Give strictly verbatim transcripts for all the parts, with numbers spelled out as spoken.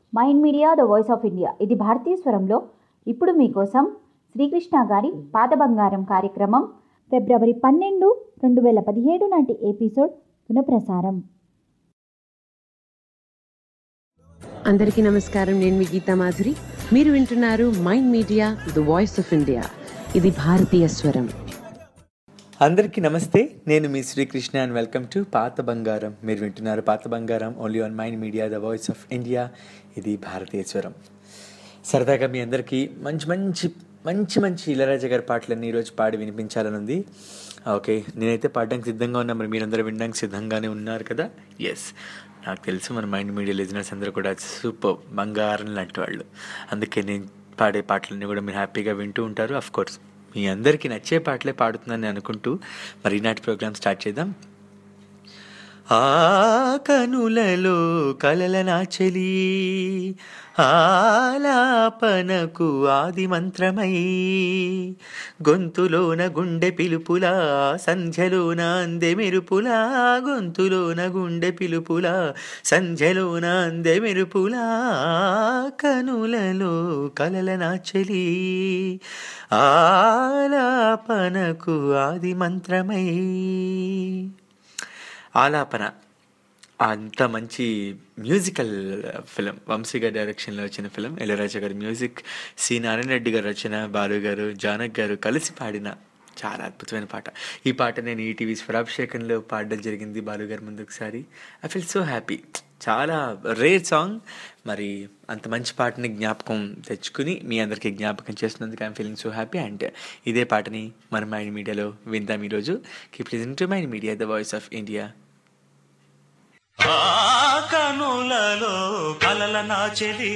Mind Media the voice of India. ఇది భారతీయ స్వరంలో ఇప్పుడు మీకోసం శ్రీకృష్ణ గారి పాత బంగారం కార్యక్రమం ఫిబ్రవరి పన్నెండు రెండు వేల పదిహేడు నాటి ఎపిసోడ్ పునఃప్రసారం. అందరికీ నమస్కారం. నేను మీ గీతా మాధురి. మీరు వింటున్నారు Mind Media the voice of India. ఇది భారతీయ స్వరం. అందరికీ నమస్తే. నేను మీ Srikrishna and welcome to Paata Bangaram. మీరు వింటున్నారు Paata Bangaram only on Mind Media the voice of India. ఇది భారతీయ స్వరం. సరదాగా మీ అందరికీ మంచి మంచి మంచి మంచి ఇళయరాజా గారి పాటలన్నీ ఈరోజు పాడి వినిపించాలని ఉంది. ఓకే, నేనైతే పాడడానికి సిద్ధంగా ఉన్నా, మరి మీరందరూ వినడానికి సిద్ధంగానే ఉన్నారు కదా? ఎస్, నాకు తెలుసు మన మైండ్ మీడియా లిజనర్స్ అందరూ కూడా సూపర్ బంగారం లాంటి వాళ్ళు. అందుకే నేను పాడే పాటలన్నీ కూడా మీరు హ్యాపీగా వింటూ ఉంటారు. అఫ్ కోర్స్ మీ అందరికీ నచ్చే పాటలే పాడుతుందని అనుకుంటూ మరి ఈనాటి ప్రోగ్రామ్ స్టార్ట్ చేద్దాం. ఆ కనులలో కలల నాచెలి ఆలాపనకు ఆది మంత్రమై గొంతులోన గుండె పిలుపులా సంధ్యలోన అందె మెరుపులా గొంతులోన గుండె పిలుపులా సంధ్యలోన అందె మెరుపులా కనులలో కలల నాచెలి ఆలాపనకు ఆది మంత్రమై. ఆలాపన అంత మంచి మ్యూజికల్ ఫిలిం, వంశీ గారి డైరెక్షన్లో వచ్చిన ఫిలిం. ఇళయరాజా గారి మ్యూజిక్, సి నారాయణ రెడ్డి గారు రచన, బాలు గారు జానక్ గారు కలిసి పాడిన చాలా అద్భుతమైన పాట. ఈ పాట నేను ఈటీవీ స్వరాభిషేకంలో పాడడం జరిగింది బాలు గారి ముందు ఒకసారి. I feel so happy. చాలా రేర్ సాంగ్. మరి అంత మంచి పాటని జ్ఞాపకం తెచ్చుకుని మీ అందరికీ జ్ఞాపకం చేస్తున్నందుకు I'm feeling so happy. And ఇదే పాటని మన మైండ్ మీడియాలో విందాం ఈరోజు. Keep listening to Mind Media the voice of India. కనులలో కలల నాచెలి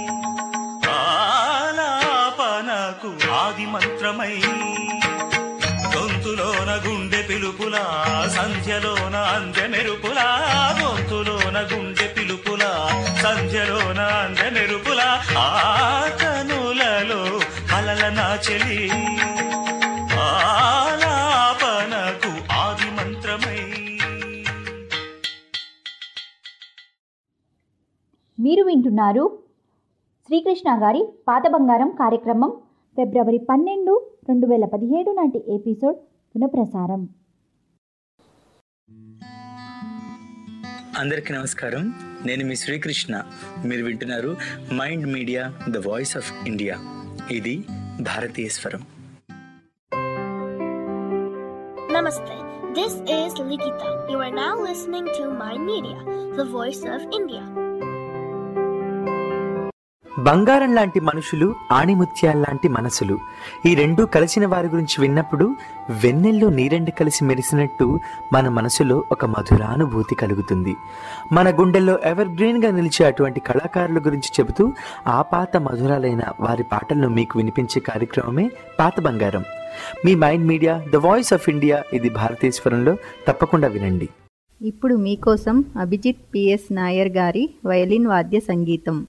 ఆలాపనకు ఆది మంత్రమై గొంతులోన గుండె పిలుపులా సంధ్యలోన అందె మెరుపులా గొంతులోన గుండె పిలుపులా సంధ్యలోన అందె మెరుపులా ఆ కనులలో కలల నాచెలి ఆలాపనకు ఆది మంత్రమై. మీరు వింటున్నారు శ్రీకృష్ణ గారి పాత బంగారం కార్యక్రమం ఫిబ్రవరి పన్నెండు రెండు వేల పదిహేడు నాటి ఎపిసోడ్ పునఃప్రసారం. అందరికీ నమస్కారం. నేను మీ శ్రీకృష్ణ. మీరు వింటున్నారు Mind Media the voice of India. ఇది భారతీయ స్వరం. Namaste. This is Likita. You are now listening to Mind Media, the voice of India. బంగారం లాంటి మనుషులు, ఆణిముత్యాల్లాంటి మనసులు, ఈ రెండు కలిసిన వారి గురించి విన్నప్పుడు వెన్నెల్లో నీరెండు కలిసి మెరిసినట్టు మన మనసులో ఒక మధురానుభూతి కలుగుతుంది. మన గుండెల్లో ఎవర్ గ్రీన్గా నిలిచే అటువంటి కళాకారుల గురించి చెబుతూ ఆ పాత మధురాలైన వారి పాటలను మీకు వినిపించే కార్యక్రమమే పాత బంగారం. మీ Mind Media the voice of India. ఇది భారతీయ స్వరంలో. తప్పకుండా వినండి. ఇప్పుడు మీకోసం అభిజిత్ పిఎస్ నాయర్ గారి వయలిన్ వాద్య సంగీతం.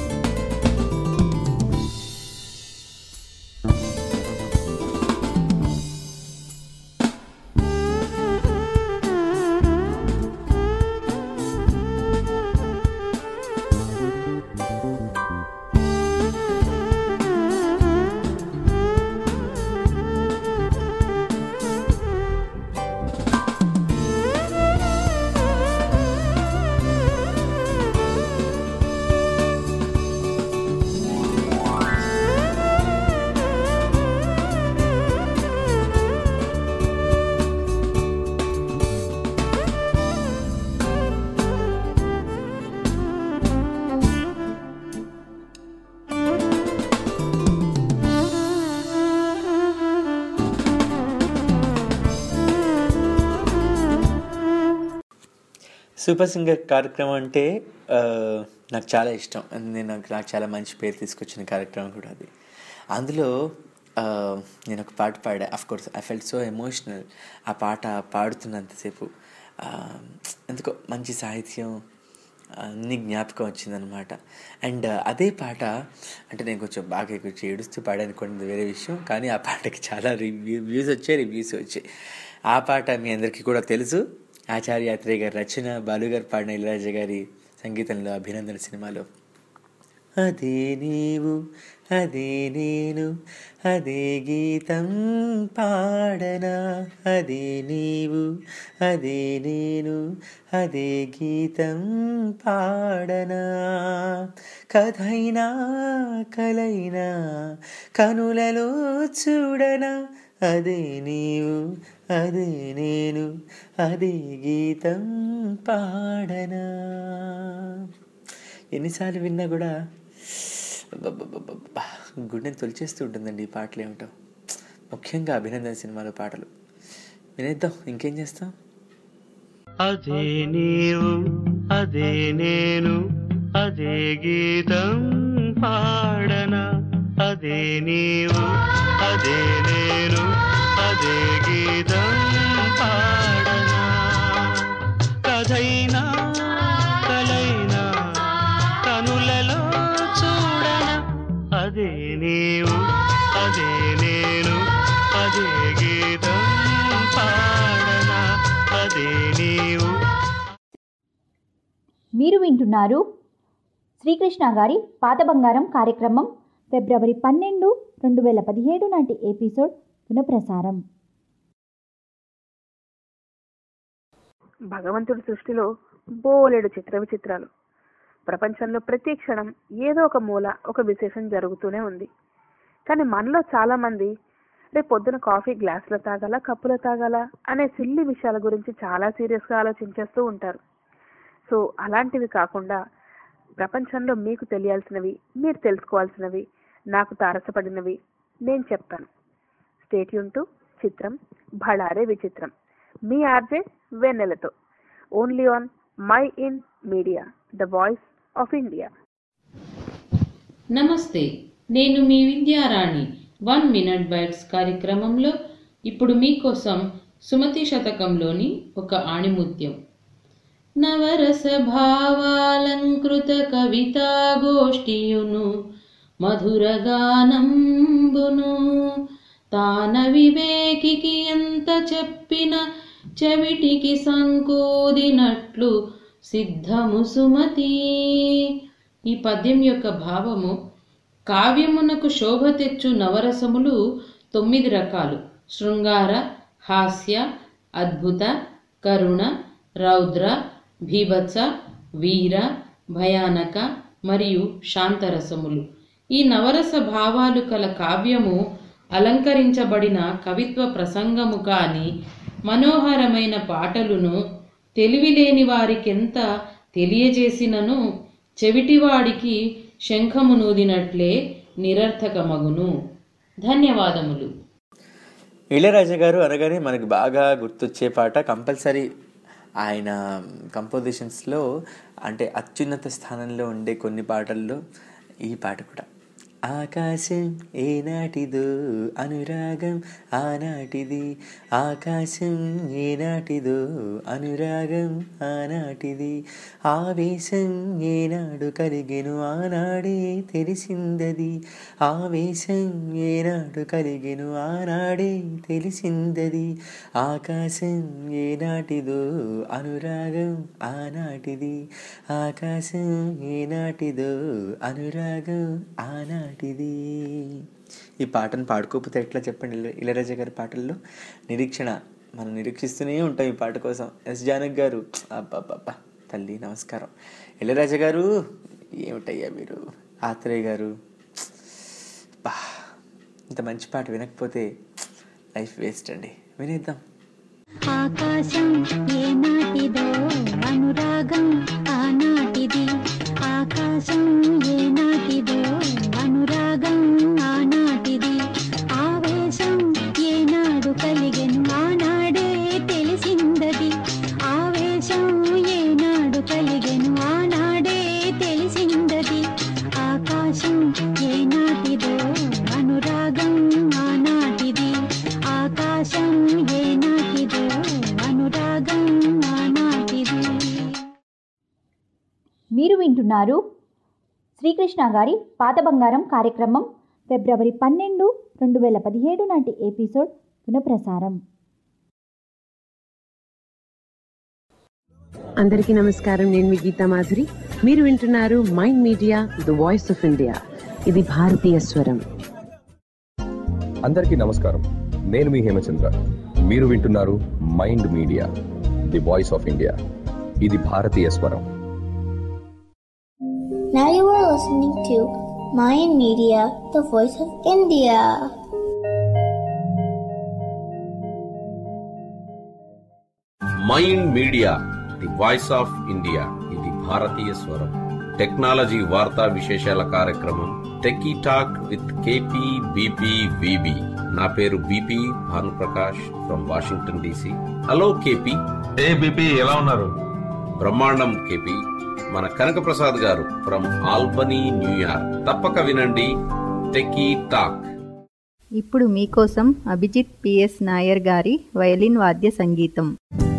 సూపర్ సింగర్ కార్యక్రమం అంటే నాకు చాలా ఇష్టం. నేను నాకు నాకు చాలా మంచి పేరు తీసుకొచ్చిన కార్యక్రమం కూడా అది. అందులో నేను ఒక పాట పాడా. Of course I felt so emotional. ఆ పాట పాడుతున్నంతసేపు ఎందుకో మంచి సాహిత్యం అన్ని జ్ఞాపకం వచ్చిందనమాట. అండ్ అదే పాట అంటే నేను కొంచెం బాగా కొంచెం ఏడుస్తూ పాడానుకోండి వేరే విషయం, కానీ ఆ పాటకి చాలా రివ్యూ వ్యూస్ వచ్చాయి రివ్యూస్ వచ్చాయి. ఆ పాట మీ అందరికీ కూడా తెలుసు. ఆచార్య యాత్రే గారి రచన, బాలు గారు పాడిన ఇళయరాజా గారి సంగీతంలో అభినందన సినిమాలో అదే నీవు అదే నేను అదే గీతం పాడనా, అదే నీవు అదే నేను అదే గీతం పాడనా. కథైనా కలైనా కనులలో చూడనా, అదే నీవు అదే నేను అదే గీతం పాడనా. ఎన్నిసార్లు విన్నా కూడా అబ్బబ్బబ్బబ్బా గుండెని తొలిచేస్తూ ఉంటుందండి ఈ పాటలు ఏమిటో, ముఖ్యంగా అభినందన సినిమాలో పాటలు. వినేద్దాం, ఇంకేం చేస్తాం. అదే నీవు అదే నేను అదే గీతం పాడనా, అదే నీవు అదే నేను అదే గీతం పాడనా. కథైనా కలైనా కనులలో చూడనా, అదే నీవు అదే నేను అదే గీతం పాడనా, అదే నీవు. మీరు వింటున్నారు శ్రీకృష్ణ గారి పాత బంగారం కార్యక్రమం ఫిబ్రవరి పన్నెండు రెండు వేల పదిహేడు నాటి ఎపిసోడ్ పునఃప్రసారం. భగవంతుడి సృష్టిలో బోలెడు చిత్ర విచిత్రాలు. ప్రపంచంలో ప్రతి క్షణం ఏదో ఒక మూల ఒక విశేషం జరుగుతూనే ఉంది. కానీ మనలో చాలా మంది రేపు పొద్దున కాఫీ గ్లాసులో తాగాల కప్పులో తాగాల అనే సిల్లి విషయాల గురించి చాలా సీరియస్గా ఆలోచించేస్తూ ఉంటారు. సో అలాంటివి కాకుండా ప్రపంచంలో మీకు తెలియాల్సినవి, మీరు తెలుసుకోవాల్సినవి, నాకు తారసపడినవి నేను చెప్తాను. Stay tune to Chitram Bhalare Vichitram, మీ ఆర్జే వెన్నెలతో, only on Mind Media, the voice of India. నమస్తే, నేను మీ విద్యారాణి. వన్ మినిట్ బైట్స్ కార్యక్రమంలో ఇప్పుడు మీకోసం సుమతి శతకంలోని ఒక ఆణిముత్యం. నవరస భావాలంకృత కవితా గోష్ఠియును మధురగానంబును తాన వివేకికి ఎంత చెప్పిన చెవిటికి సంకోదినట్లు సిద్ధము సుమతి. ఈ పద్యం యొక్క భావము: కావ్యమునకు శోభ తెచ్చు నవరసములు తొమ్మిది రకాలు. శృంగార, హాస్య, అద్భుత, కరుణ, రౌద్ర, భీభత్స, వీర, భయానక మరియు శాంతరసములు. ఈ నవరస భావాలు కల కావ్యము అలంకరించబడిన కవిత్వ ప్రసంగము కాని మనోహరమైన పాటలును తెలివిలేని వారికెంత తెలియజేసినను చెవిటివాడికి శంఖము నూదినట్లే నిరర్థకమగును. ధన్యవాదములు. ఇళయరాజా గారు అనగానే మనకు బాగా గుర్తొచ్చే పాట కంపల్సరీ ఆయన కంపోజిషన్స్లో, అంటే అత్యున్నత స్థానంలో ఉండే కొన్ని పాటల్లో ఈ పాట కూడా. ఆకాశం ఏనాటిదో అనురాగం ఆనాటిది, ఆకాశం ఏనాటిదో అనురాగం ఆనాటిది, ఆవేశం ఏనాడు కలిగెను ఆనాడే తెలిసిందది, ఆవేశం ఏనాడు కలిగెను ఆనాడే తెలిసిందది, ఆకాశం ఏనాటిదో అనురాగం ఆనాటిది, ఆకాశం ఏనాటిదో అనురాగం ఆనాటిది. ఈ పాటను పాడుకోకపోతే ఎట్లా చెప్పండి. ఇళయరాజా గారి పాటల్లో నిరీక్షణ, మనం నిరీక్షిస్తూనే ఉంటాం ఈ పాట కోసం. ఎస్ జానక్ గారు, అబ్బాబ్బా తల్లి నమస్కారం. ఇళయరాజా గారు ఏమిటయ్యా మీరు. ఆత్రేయ గారు, బా ఇంత మంచి పాట వినకపోతే లైఫ్ వేస్ట్ అండి. వినేద్దాం. ఆకాశం ఏనాటిదో అనురాగం ఆనాటిది, ఆకాశం ఏనాటిదో అనురాగం ఆనాటిది, ఆవేశం ఏనాడు కలిగెను ఆనాడే తెలిసిందది, ఆవేశం ఏనాడు కలిగెను ఆనాడే తెలిసిందది, ఆకాశం ఏనాటిదో అనురాగం ఆనాటిది, ఆకాశం ఏనాటిదో అనురాగం ఆనాటిది. మీరు వింటున్నారు శ్రీకృష్ణ గారి పాత బంగారం కార్యక్రమం ఫిబ్రవరి పన్నెండు రెండు వేల పదిహేడు నాటి ఎపిసోడ్ పునఃప్రసారం. అందరికీ నమస్కారం. నేను మీ గీతా మాధురి. మీరు వింటున్నారు Mind Media the voice of India. ఇది భారతీయ స్వరం. అందరికీ నమస్కారం. నేను మీ హేమచంద్ర. మీరు వింటున్నారు Mind Media the voice of India. ఇది భారతీయ స్వరం. Now you are listening to Mind Media, the voice of India. Mind Media the voice of India. ఇది భారతీయ స్వరం. టెక్నాలజీ వార్తా విశేషాల కార్యక్రమం techie talk with KP BP VB. నా పేరు BP Bhanuprakash from Washington DC. Hello KP. Hey BP, ఎలా ఉన్నారు? బ్రహ్మాండం కేపీ. మన కనక ప్రసాద్ గారు ఫ్రమ్ ఆల్బనీ న్యూయార్క్. తప్పక వినండి టెకీ టాక్. ఇప్పుడు మీకోసం అభిజిత్ పిఎస్ నాయర్ గారి వయలిన్ వాద్య సంగీతం.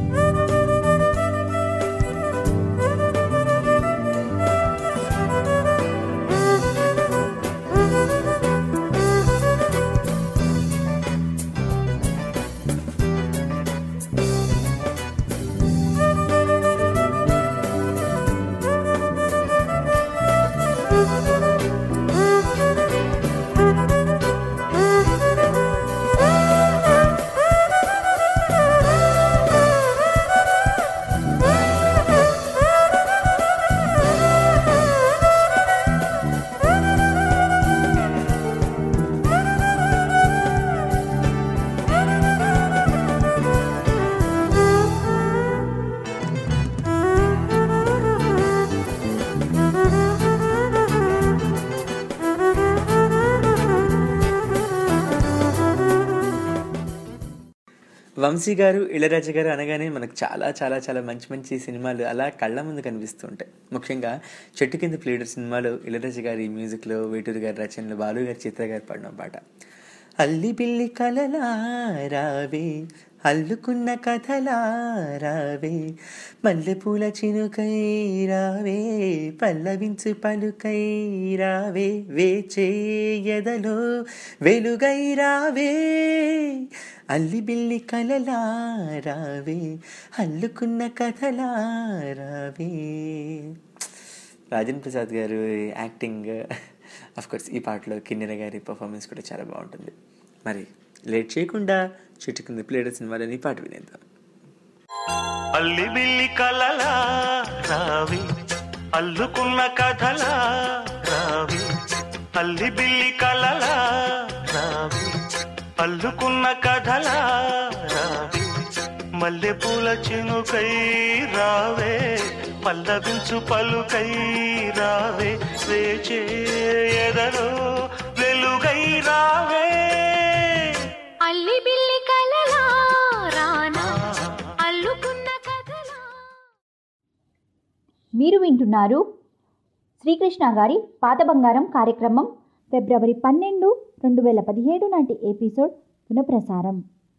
వంశీ గారు, ఇళయరాజా గారు అనగానే మనకు చాలా చాలా చాలా మంచి మంచి సినిమాలు అలా కళ్ళ ముందు కనిపిస్తూ ఉంటాయి. ముఖ్యంగా చెట్టు కింద ప్లేడర్ సినిమాలో ఇళయరాజా గారి మ్యూజిక్లో, వేటూరు గారి రచనలో, బాలు గారి, చిత్ర గారు పాడిన పాట అల్లి బిల్లి కలలా రావే, అల్లుకున్న కథలా రావే, మల్లెపూల చినుకై రావే, పల్లవించు పలుకై రావే, వేచే ఎదలో వెలుగై రావే, అల్లి బిల్లి కలలా రావే, అల్లుకున్న కథలా రావే. రాజేంద్ర ప్రసాద్ గారు యాక్టింగ్, అఫ్కోర్స్ ఈ పాటలో కిన్నెర గారి పర్ఫార్మెన్స్ కూడా చాలా బాగుంటుంది. మరి లేట్ చేయకుండా చెట్టు కింద ప్లేడర్ సినిమాలని పాట వినేద్దాం. అల్లి బిల్లి కలలా రావి, అల్లుకున్న కథలా రావి, అల్లి బిల్లి కలలా రావి, అల్లుకున్న కథలా రావి, మల్లెపూల చినుకై రావే, పల్లవించు పలుకై రావే, వేచే ఎదలో వెలుగై రావే, అల్లి బిల్లి కలలా రానా, అల్లుకున్న కథలా. మీరు వింటున్నారు శ్రీకృష్ణ గారి పాత బంగారం కార్యక్రమం ఫిబ్రవరి పన్నెండు రెండు వేల పదిహేడు నాటి ఎపిసోడ్ పునఃప్రసారం.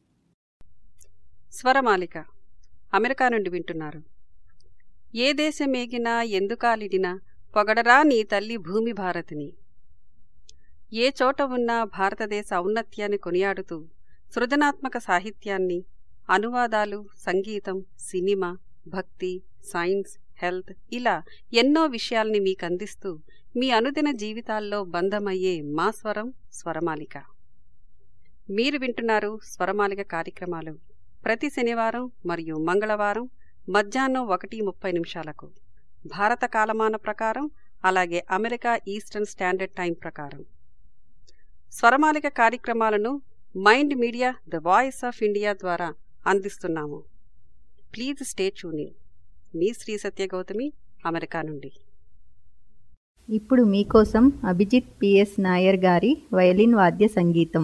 స్వరమాలిక అమెరికా నుండి వింటున్నారు. ఏ దేశమేగినా ఎందుకాలిడినా పొగడరా నీ తల్లి భూమి భారతిని. ఏ చోట ఉన్నా భారతదేశ ఔన్నత్యాన్ని కొనియాడుతూ సృజనాత్మక సాహిత్యాన్ని, అనువాదాలు, సంగీతం, సినిమా, భక్తి, సైన్స్, హెల్త్ ఇలా ఎన్నో విషయాల్ని మీకందిస్తూ మీ అనుదిన జీవితాల్లో బంధమయ్యే మా స్వరం స్వరమాలిక. మీరు వింటున్నారు స్వరమాలిక కార్యక్రమాలు ప్రతి శనివారం మరియు మంగళవారం మధ్యాహ్నం ఒకటి ముప్పై నిమిషాలకు భారత కాలమాన ప్రకారం, అలాగే అమెరికా ఈస్టర్న్ స్టాండర్డ్ టైం ప్రకారం. స్వరమాలిక కార్యక్రమాలను Mind Media the voice of India ద్వారా అందిస్తున్నాము. Please stay tuning. మీ శ్రీ సత్యగౌతమి, అమెరికా నుండి. ఇప్పుడు మీకోసం అభిజిత్ పిఎస్ నాయర్ గారి వయలిన్ వాద్య సంగీతం.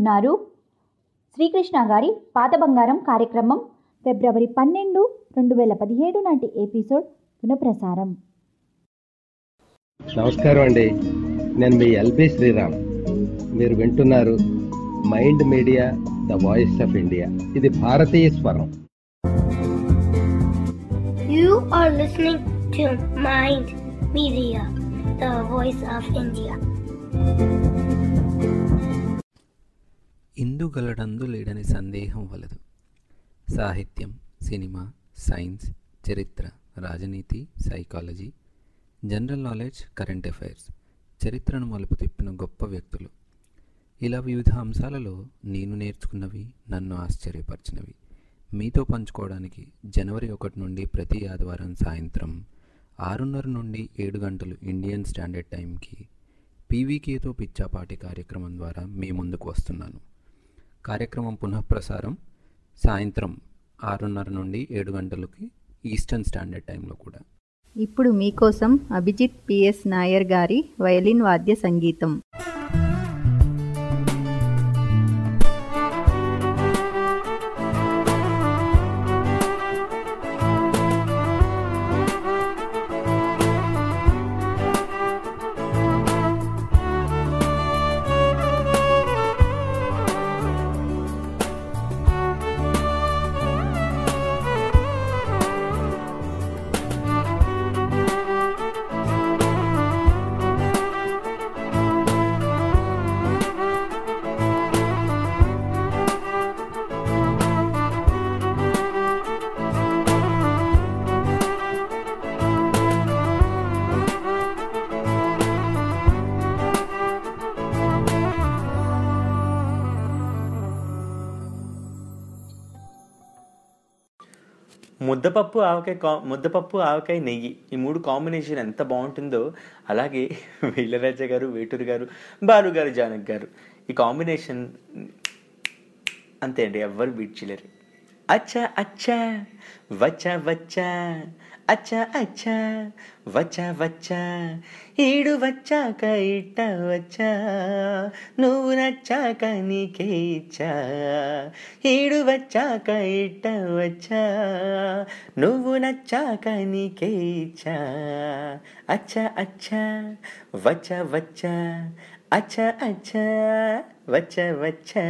వింటున్నారు శ్రీకృష్ణ గారి పాత బంగారం కార్యక్రమం ఫిబ్రవరి పన్నెండు రెండు వేల పదిహేడు నాటి ఎపిసోడ్ పునఃప్రసారం. నమస్కారం అండి, నేను మీ ఎల్బి శ్రీరామ్. మీరు వింటున్నారు Mind Media the voice of India. ఇది భారతీయ స్వరం. You are listening to Mind Media, the voice of India. ఇందుగలడందు లేడని సందేహం వలదు. సాహిత్యం, సినిమా, సైన్స్, చరిత్ర, రాజనీతి, psychology, general knowledge, current affairs, చరిత్రను మలుపు తిప్పిన గొప్ప వ్యక్తులు, ఇలా వివిధ అంశాలలో నేను నేర్చుకున్నవి, నన్ను ఆశ్చర్యపరిచినవి మీతో పంచుకోవడానికి జనవరి ఒకటి నుండి ప్రతి ఆదివారం సాయంత్రం ఆరున్నర నుండి ఏడు గంటలు ఇండియన్ స్టాండర్డ్ టైంకి పీవీకేతో పిచ్చాపాటి కార్యక్రమం ద్వారా మీ ముందుకు వస్తున్నాను. కార్యక్రమం పునఃప్రసారం సాయంత్రం ఆరున్నర నుండి ఏడు గంటలకి ఈస్టర్న్ స్టాండర్డ్ టైంలో కూడా. ఇప్పుడు మీకోసం అభిజిత్ పిఎస్ నాయర్ గారి వయలిన్ వాద్య సంగీతం. ముద్దపప్పు ఆవకాయ కా ముద్దపప్పు ఆవకాయ నెయ్యి, ఈ మూడు కాంబినేషన్ ఎంత బాగుంటుందో, అలాగే వీళ్ళరాజా గారు, వేటూరు గారు, బాలు గారు, జానక్ గారు, ఈ కాంబినేషన్ అంతే అండి, ఎవ్వరు బీట్ చేయలేరు. అచ్చా అచ్చా వచ్చా వచ్చా, అచ్చా అచ్చా వచ్చా వచ్చా, ఈడు వచ్చాక ఇట్ట వచ్చా, నువ్వు నచ్చాక నీకే ఇచ్చా, ఈడు వచ్చాక ఇట్ట వచ్చా, నువ్వు నచ్చాక నీకే ఇచ్చా, అచ్చా అచ్చా వచ్చా వచ్చా, అచ్చా అచ్చా వచ్చా వచ్చా.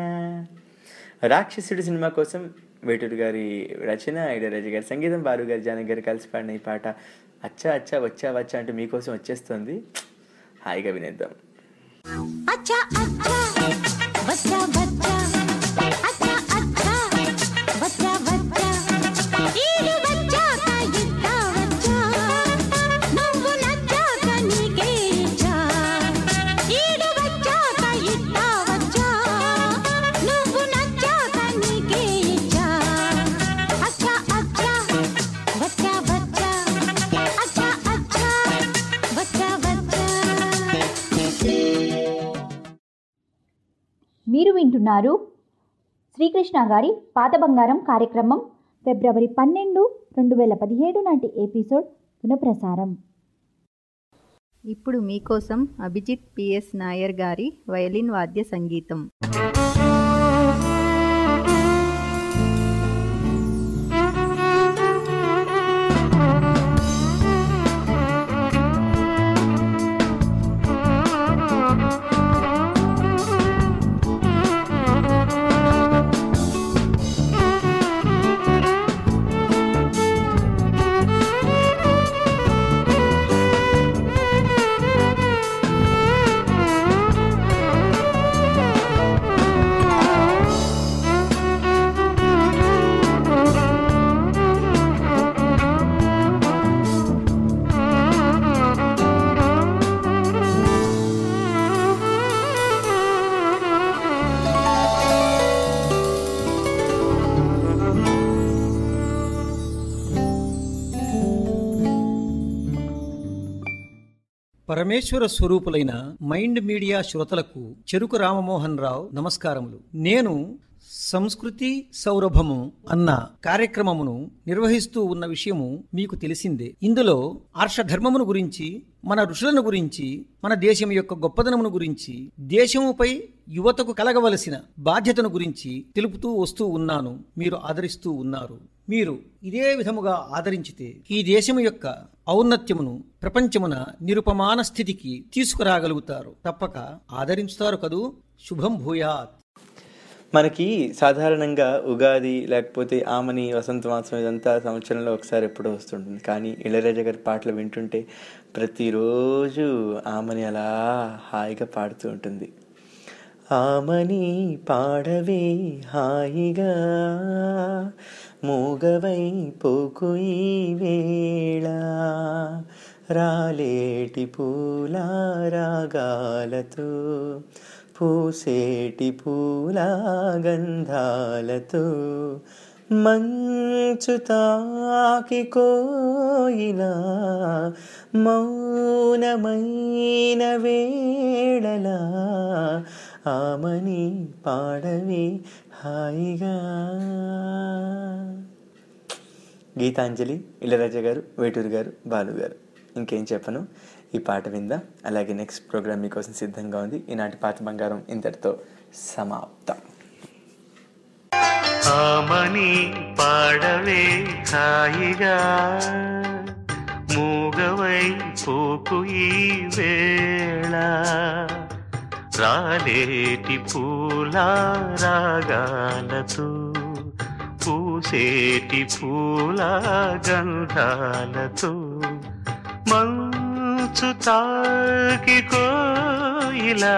రాక్షసుడు సినిమా కోసం వేటూరు గారి రచన, ఐడరాజు గారి సంగీతం, బాలు గారి, జానక్ గారు కలిసి పాడిన ఈ పాట అచ్చా అచ్చా వచ్చా వచ్చా అంటే మీకోసం వచ్చేస్తుంది. హాయిగా వినేద్దాం. అచ్చా అచ్చా వచ్చా వచ్చా, అచ్చా అచ్చా వచ్చా వచ్చా, ఈడు వచ్చాక ఇట్ట వచ్చా, నువ్వు నచ్చాక నీకే ఇచ్చా, ఈడు వచ్చాక ఇట్ట వచ్చా, నువ్వు నచ్చాక నీకే ఇచ్చా, అచ్చా అచ్చా వచ్చా వచ్చా, అచ్చా అచ్చా వచ్చా వచ్చా. మీరు వింటున్నారు శ్రీకృష్ణ గారి పాత బంగారం కార్యక్రమం ఫిబ్రవరి పన్నెండు రెండు వేల పదిహేడు నాటి ఎపిసోడ్ పునఃప్రసారం. ఇప్పుడు మీకోసం అభిజిత్ పిఎస్ నాయర్ గారి వయలిన్ వాద్య సంగీతం. పరమేశ్వర స్వరూపులైన మైండ్ మీడియా శ్రోతలకు చెరుకు రామమోహన్ రావు నమస్కారములు. నేను సంస్కృతి సౌరభము అన్న కార్యక్రమమును నిర్వహిస్తూ ఉన్న విషయము మీకు తెలిసిందే. ఇందులో ఆర్షధర్మమును గురించి, మన ఋషులను గురించి, మన దేశం యొక్క గొప్పదనమును గురించి, దేశముపై యువతకు కలగవలసిన బాధ్యతను గురించి తెలుపుతూ వస్తూ ఉన్నాను. మీరు ఆదరిస్తూ ఉన్నారు. మీరు ఇదే విధముగా ఆదరించితే ఈ దేశము యొక్క ఔన్నత్యమును ప్రపంచమున నిరుపమాన స్థితికి తీసుకురాగలుగుతారు. తప్పక ఆదరించుతారు కదూ. శుభం భూయాత్. మనకి సాధారణంగా ఉగాది లేకపోతే ఆమని వసంత మాసం ఇదంతా సంవత్సరంలో ఒకసారి ఎప్పుడో వస్తుంటుంది. కానీ ఇళయరాజా గారి పాటలు వింటుంటే ప్రతిరోజు ఆమని అలా హాయిగా పాడుతూ ఉంటుంది. ఆమని పాడవే హాయిగా మూగవై పోకు ఈ వేళ రాలేటి పూల రాగాలతో పూసేటి పూల గంధాలతో మంచు తాకి కోయిలా మౌనమైన వేళలా ఆమని పాడవే హాయిగా. గీతాంజలి, ఇళయరాజా గారు, వేటూరు గారు, బాలు గారు. ఇంకేం చెప్పను, ఈ పాట విందాం. అలాగే నెక్స్ట్ ప్రోగ్రామ్ మీకోసం సిద్ధంగా ఉంది. ఈనాటి పాత బంగారం ఇంతటితో సమాప్తం. ఆమని పాడవే హాయిగా మూగవై పోకు ఈ వేళ రాలేటి పూల రాగాలతో పూసేటి పూల గంధాలతో మంచు తాకి కోయిలా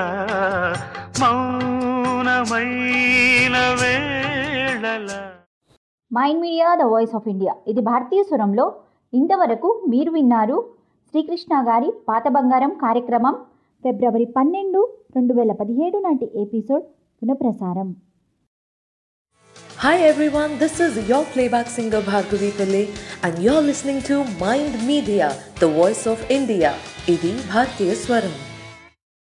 మౌనమైన వేళలా. Mind Media the voice of India, ఇది భారతీయ స్వరంలో ఇంతవరకు మీరు విన్నారు శ్రీకృష్ణ గారి పాత బంగారం కార్యక్రమం ఫిబ్రవరి పన్నెండు రెండు వేల పదిహేడు నాటి ఎపిసోడ్ పునఃప్రసారం. Hi everyone, this is your playback singer Bhargavi Pillai and you're listening to Mind Media, the voice of India. Idi Bharatiya Swaram.